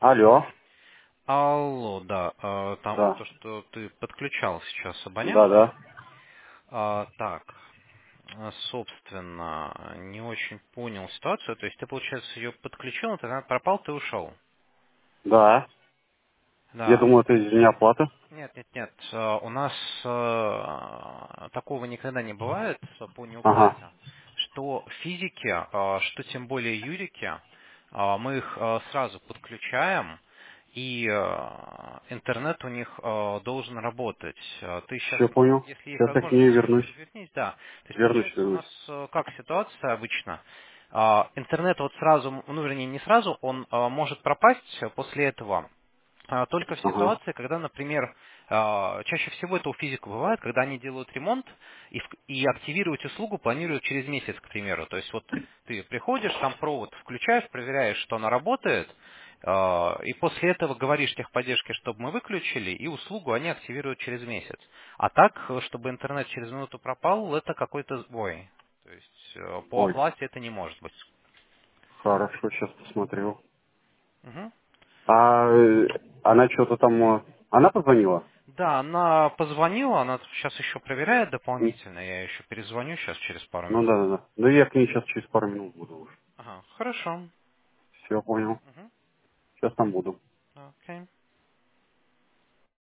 Алло, Алло, да, там да, то, что ты подключал сейчас да, абонента. да, Так, собственно, не очень понял ситуацию. То есть ты, получается, ее подключил, но тогда пропал, ты ушел. да. Я Да. думал, это из-за неоплаты. Нет, нет, нет. У нас такого никогда не бывает по Ага, неуплате, что физики, что тем более юрики, мы их сразу подключаем, и интернет у них должен работать. Ты сейчас, все понял. если есть Сейчас я к ней возможность, вернусь. вернись, да. То есть Вернусь, получается у нас вернусь. как ситуация обычно? Интернет вот сразу, ну вернее не сразу, он может пропасть после этого. Только в Ага, ситуации, когда, например, чаще всего это у физиков бывает, когда они делают ремонт и активировать услугу планируют через месяц, к примеру. То есть вот ты приходишь, там провод включаешь, проверяешь, что она работает, и после этого говоришь техподдержке, чтобы мы выключили, и услугу они активируют через месяц. А так, чтобы интернет через минуту пропал, это какой-то сбой. То есть по ой, оплате это не может быть. хорошо, сейчас посмотрю. Мгм. А она что-то там... Она позвонила? Да, она позвонила, она сейчас еще проверяет М, дополнительно, я еще перезвоню сейчас через пару Ну минут. да, да, да. Ну я к ней сейчас через пару минут буду уже. Ага, хорошо. Все понял. Мгм. Сейчас там буду. Окей.